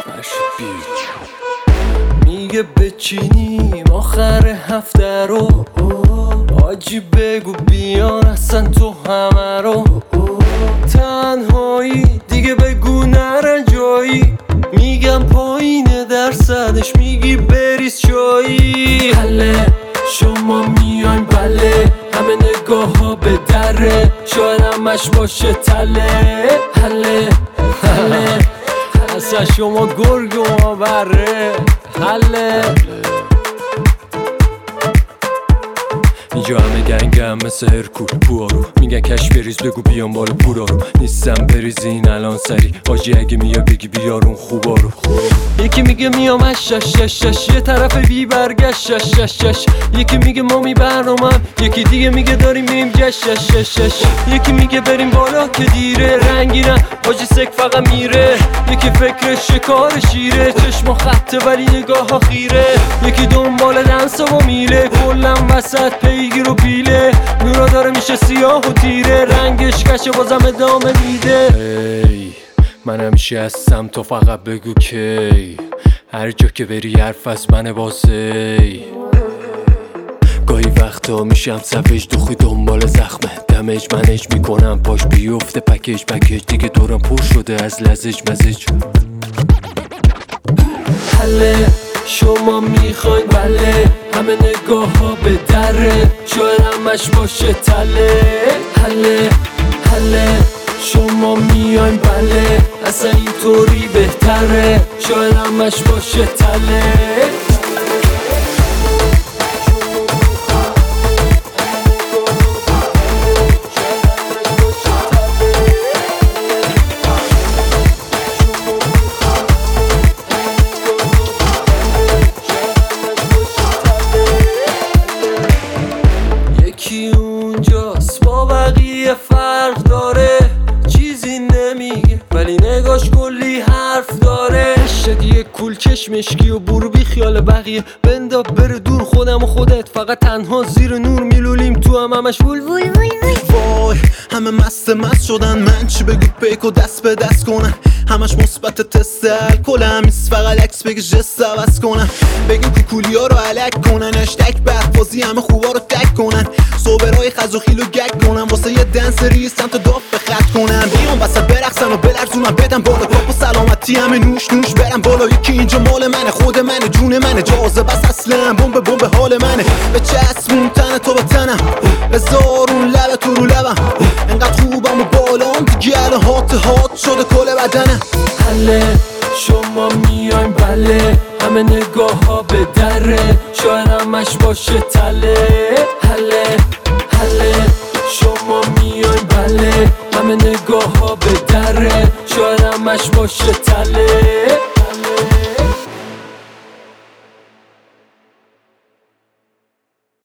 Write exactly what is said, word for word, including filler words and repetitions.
میگه بچینیم آخر هفته رو، آجی بگو بیان اصلا تو همه رو. تنهایی دیگه بگو نرن جایی، میگم پایینه درصدش، میگی بریز چایی. حله شما میاین بله، همه نگاه ها به دره، شاید همش باشه تله. حله حله اصلا شما گرگ و ما بره. حله اینجا همه گنگم مثل هرکول پوارو، میگن کش بریز بگو بیان بالا پورا رو. نیستم بریزین الان سری آجی، اگه میا بگی بیارون خوبا رو. یکی میگه میام اش شش شش شش، یه طرف بی برگشت شش شش شش. یکی میگه ما می برنامم، یکی دیگه میگه داریم میریم جش شش شش شش. یکی میگه بریم بالا که دیره، رنگینم آجی سک فقط میره. یکی فکر شکار شیره، چشم خطه ولی نگاه ها خیره. یکی دنبال دنسا و میره، کلم وسط پیگیر و پیله. نورا داره میشه سیاه و تیره، رنگش کشه بازم ادامه میده. hey, من همیشه هستم تو فقط بگو کی، هر جا که بری حرف از منه بازی. گاهی وقتا میشم سفش دوخی دنبال زخمه، دمج منج میکنم پاش بیفته پکیج پکیج. دیگه دورم پر شده از لزج مزج. حله شما میخواین بله، همه نگاه ها به دره، شاید همش باشه تله. حله حله شما میاین بله، اصلا اینطوری بهتره، شاید همش باشه تله. یکی اونجاست با بقیه فرق داره، چیزی نمیگه ولی نگاش کلی حرف داره. شدیه کول چشمشکی و برو بی خیال بقیه، بنداب بره دور خودم و خودت، فقط تنها زیر نور میلولیم تو هم همش وول وول وول وول. وای همه مست مست شدن، من چی بگو پیک و دست به دست کنن. همش مثبت تست الکلم نیست، فقط عکس بگی جست عوض کنن. بگیم کوکولی ها رو علک کنن، اشتک بعد بازی همه خوبا رو تک کنن. صوبرهای خز و خیل و گک کنن، واسه یه دنس ریز سمت داف به خط کنن. بیان وسط برقصن و بلرزونن بدن بالا، پاپ و سلامتی همه نوش نوش برن بالا. یکی اینجا مال منه، خود منه، جون منه، جازه بس اصلا بمب بمب حال منه. به چسبون تن تو به تنم، بذار اون لبه تو رو لبم، انقدر خوبم و بالام دیگه الان هات هات شده کل بدنم. حله شما میاین بله، همه نگاه ها به دره، شاید همش باشه تله. حله حله شما میاین بله، همه نگاه ها به دره، شاید همش باشه تله.